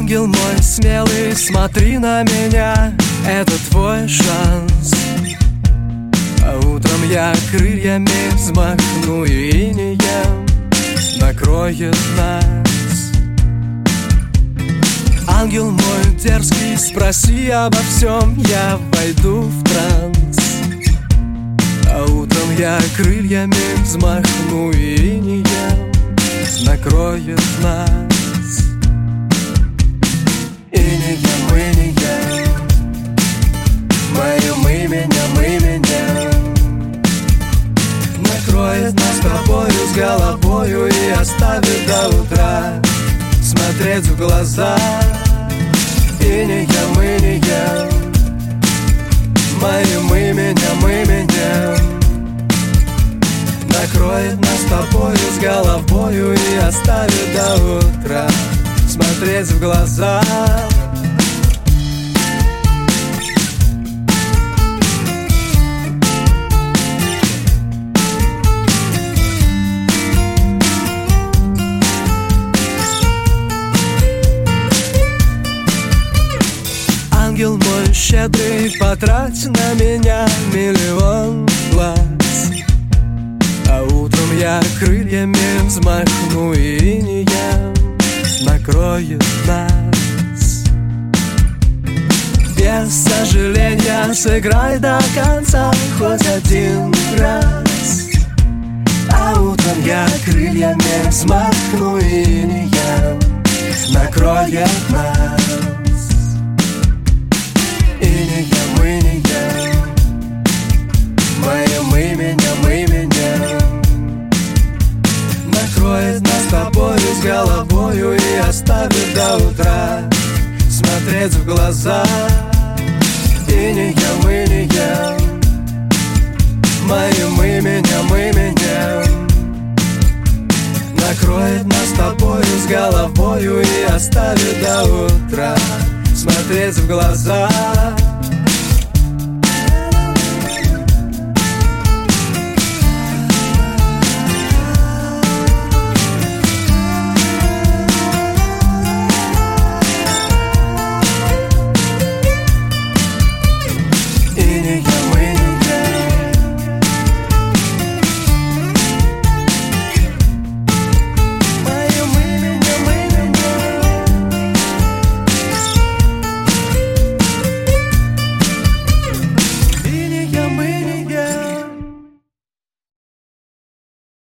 Ангел мой смелый, смотри на меня, это твой шанс. А утром я крыльями взмахну, и инеем накроет нас. Ангел мой дерзкий, спроси обо всем, я войду в транс. А утром я крыльями взмахну, и инеем накроет нас. Инеем, инеем, моим именем накроет нас с тобою, с головою, и оставит до утра смотреть в глаза. Инеем, инеем, моим именем накроет нас с тобою, с головою, и оставит до утра смотреть в глаза. Ангел мой щедрый, потрать на меня миллион глаз. А утром я крыльями взмахну, и инеем накроет нас. Без сожаления сыграй до конца хоть один раз. А утром я крыльями взмахну, и инеем накроет нас. Инеем, инеем, моим именем накроет нас с тобою, с головою, и оставит до утра смотреть в глаза. Инеем, инеем, моим именем накроет нас с тобою, с головою, и оставит до утра смотреть в глаза.